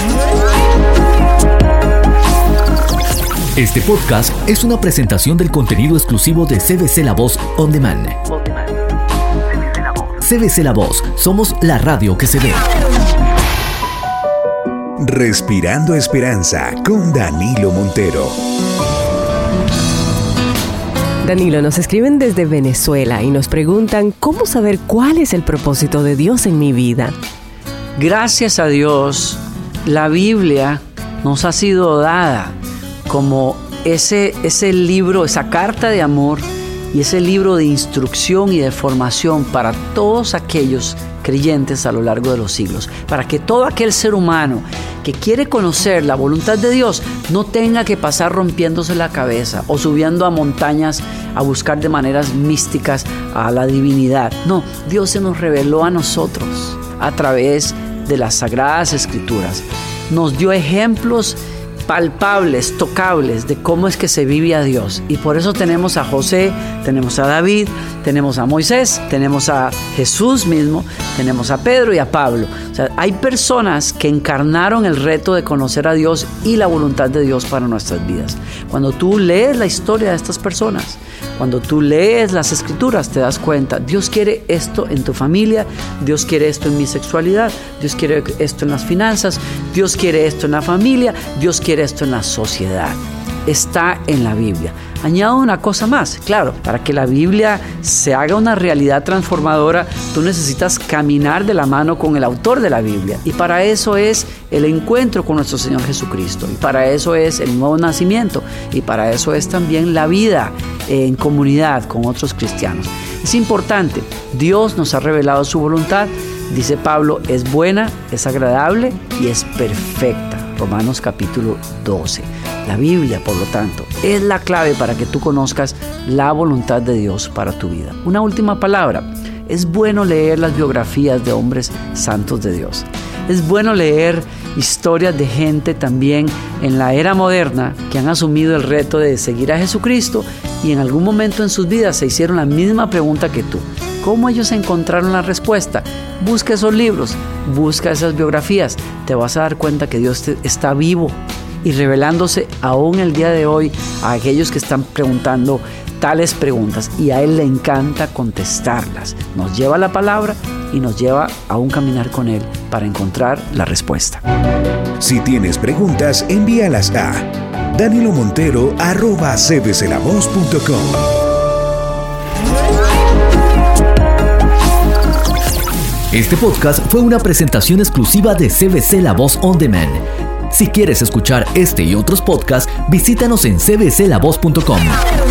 Este podcast es una presentación del contenido exclusivo de CBC La Voz On Demand. CBC La Voz, somos la radio que se ve. Respirando Esperanza con Danilo Montero. Danilo, nos escriben desde Venezuela y nos preguntan cómo saber cuál es el propósito de Dios en mi vida. Gracias a Dios, la Biblia nos ha sido dada como ese libro, esa carta de amor y ese libro de instrucción y de formación para todos aquellos creyentes a lo largo de los siglos, para que todo aquel ser humano que quiere conocer la voluntad de Dios no tenga que pasar rompiéndose la cabeza o subiendo a montañas a buscar de maneras místicas a la divinidad. No, Dios se nos reveló a nosotros a través de las Sagradas Escrituras. Nos dio ejemplos palpables, tocables de cómo es que se vive a Dios. Y por eso tenemos a José, tenemos a David, tenemos a Moisés, tenemos a Jesús mismo, tenemos a Pedro y a Pablo. O sea, hay personas que encarnaron el reto de conocer a Dios y la voluntad de Dios para nuestras vidas. Cuando tú lees la historia de estas personas, cuando tú lees las Escrituras, te das cuenta, Dios quiere esto en tu familia, Dios quiere esto en mi sexualidad, Dios quiere esto en las finanzas, Dios quiere esto en la familia, Dios quiere esto en la sociedad. Está en la Biblia. Añado una cosa más, claro, para que la Biblia se haga una realidad transformadora, tú necesitas caminar de la mano con el autor de la Biblia. Y para eso es el encuentro con nuestro Señor Jesucristo. Y para eso es el nuevo nacimiento. Y para eso es también la vida en comunidad con otros cristianos. Es importante, Dios nos ha revelado su voluntad. Dice Pablo, es buena, es agradable y es perfecta. Romanos capítulo 12. La Biblia, por lo tanto, es la clave para que tú conozcas la voluntad de Dios para tu vida. Una última palabra. Es bueno leer las biografías de hombres santos de Dios. Es bueno leer historias de gente también en la era moderna que han asumido el reto de seguir a Jesucristo y en algún momento en sus vidas se hicieron la misma pregunta que tú. ¿Cómo ellos encontraron la respuesta? Busca esos libros, busca esas biografías. Te vas a dar cuenta que Dios está vivo y revelándose aún el día de hoy a aquellos que están preguntando tales preguntas, y a Él le encanta contestarlas. Nos lleva a la palabra y nos lleva a un caminar con Él para encontrar la respuesta. Si tienes preguntas, envíalas a danilomontero@cbclavoz.com. Este podcast fue una presentación exclusiva de CBC La Voz On Demand. Si quieres escuchar este y otros podcasts, visítanos en cbclavoz.com.